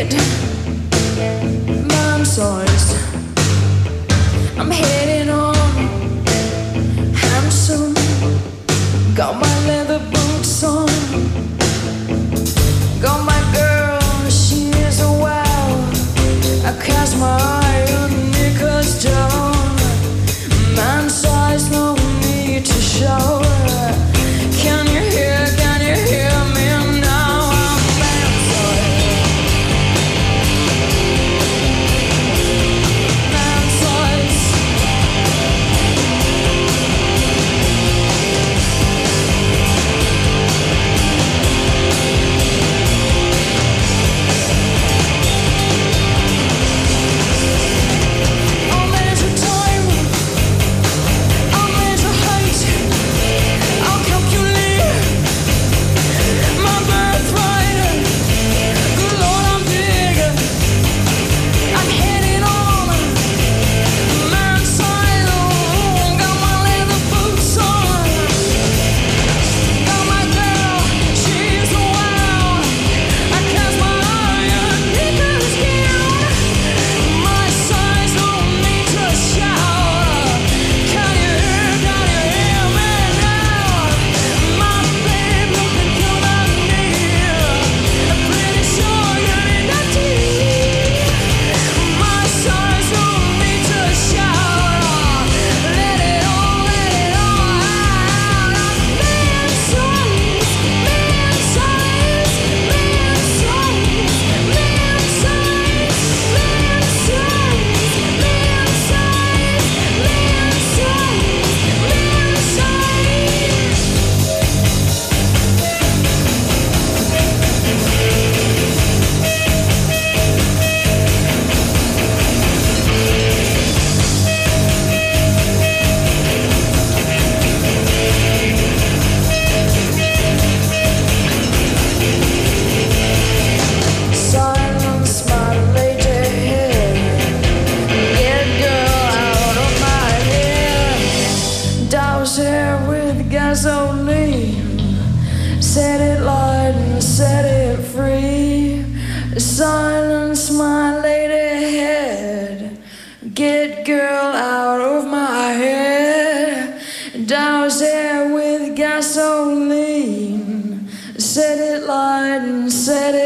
man-sized. I'm heading on handsome. Got my leather boots on. Got my girl, she is a wow. I cast my eye on knickers down. Man-sized, no need to shower. Can you hear me now? I'm man-sized. Man-sized. I'll measure time, I'll measure height, I'll calculate my birthright. Good Lord, I'm big, I'm heading on man-sized. Got my leather boots on. Got my girl, she's a wow. I cast my eye on knickers down. My size don't need to shower. Can you hear me now? My babe looking good on me. I'm pretty sure you ain't that deep. My size don't need to shower. Let it all out. Man-sized, man-sized, man-sized, man-sized, silence, my lady. Get girl out of my head. Douse hair with gasoline. Set it light and set it free. Silence, my lady head. Get girl out of my head. Douse hair with gasoline. Set it light and set